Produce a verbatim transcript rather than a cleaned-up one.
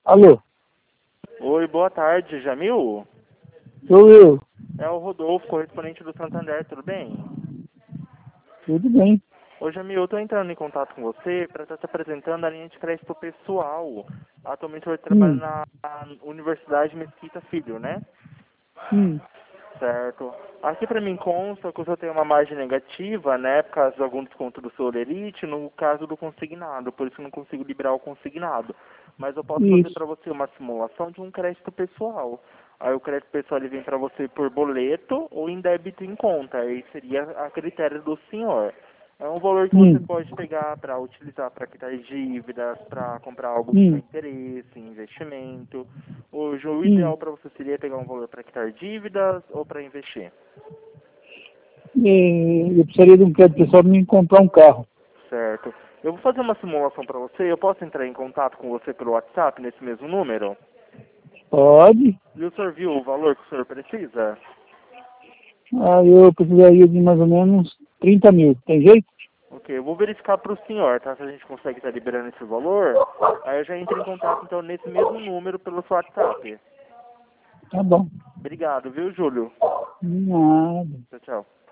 Alô, Oi, boa tarde, Jamil? sou eu. É o Rodolfo, correspondente do Santander, tudo bem? Tudo bem. Ô, Jamil, eu tô entrando em contato com você para estar te apresentando a linha de crédito pessoal. Atualmente eu trabalho Hum, na na Universidade Mesquita Filho, né? hum, Certo. Aqui para mim consta que o senhor tem uma margem negativa, né, por causa de algum desconto do seu Olerite, no caso do consignado, por isso eu não consigo liberar o consignado. Mas eu posso fazer isso. para você uma simulação de um crédito pessoal. Aí o crédito pessoal ele vem para você por boleto ou em débito em conta, aí seria a critério do senhor. É um valor que você Hum, pode pegar para utilizar para quitar dívidas, para comprar algo do seu hum, interesse, investimento. Hoje, o hum. ideal para você seria pegar um valor para quitar dívidas ou para investir? É, eu precisaria de um crédito pessoal para me comprar um carro. Certo. Eu vou fazer uma simulação para você. Eu posso entrar em contato com você pelo WhatsApp nesse mesmo número? Pode. E o senhor viu o valor que o senhor precisa? Ah, eu precisaria de mais ou menos trinta mil. Tem jeito? Ok, eu vou verificar para o senhor, tá? Se a gente consegue estar liberando esse valor. Aí eu já entro em contato, então, nesse mesmo número pelo seu WhatsApp. Tá bom. Obrigado, viu, Júlio? Nada. Tchau, tchau.